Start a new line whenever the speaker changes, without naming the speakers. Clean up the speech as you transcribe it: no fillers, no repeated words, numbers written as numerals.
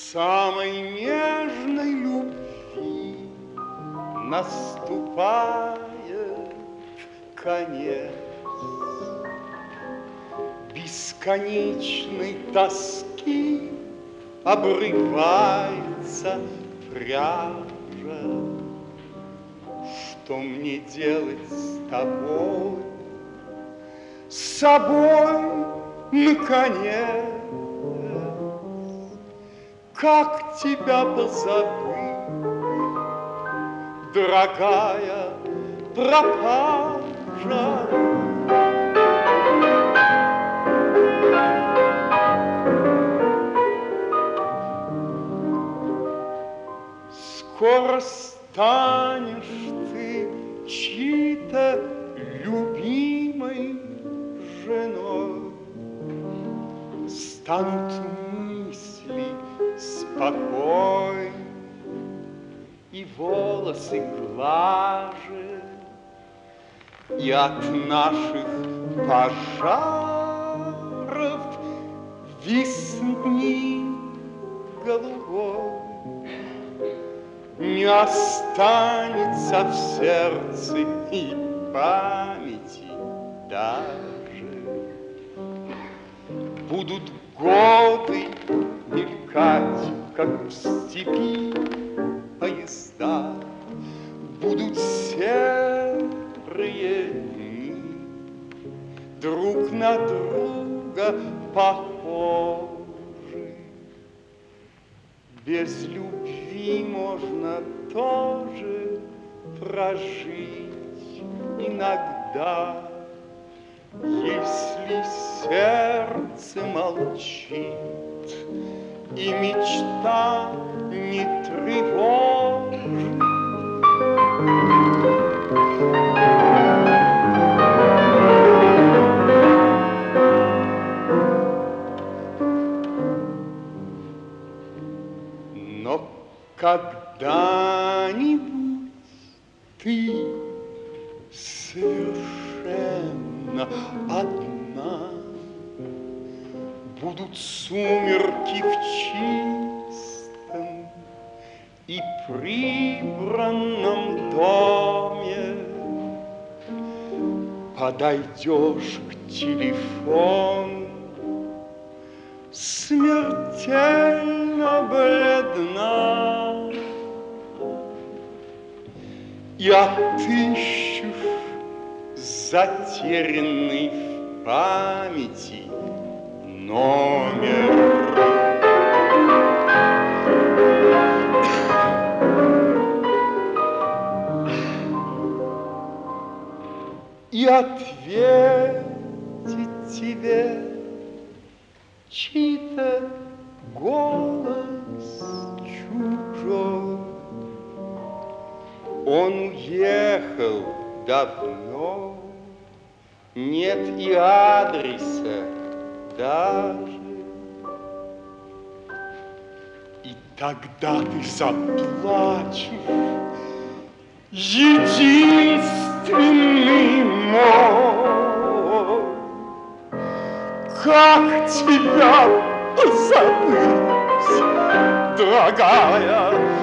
Самой нежной любви наступает конец. Бесконечной тоски обрывается пряжа. Что мне делать с тобой? С собой, наконец? Как тебя позабыть, дорогая пропажа? Скоро станешь ты чьей-то любимой женой, станут мысли спокойны и волосы глаже, и от наших пожаров весны голубой не останется в сердце и памяти даже. Будут годы мелькать, как в степи поезда, будут серые дни, друг на друга похожи. Без любви можно тоже прожить иногда, если сердце молчит и мечта не тревожит. Но когда-нибудь ты совершенно одна, будут сумерки в чистом и прибранном доме, подойдешь к телефону, смертельно бледна, и отыщешь затерянный в памяти номер. И ответит тебе чей-то голос чужой. Он уехал давно, нет и адреса даже. И тогда ты заплачешь, единственный мой. Как тебя забыть, дорогая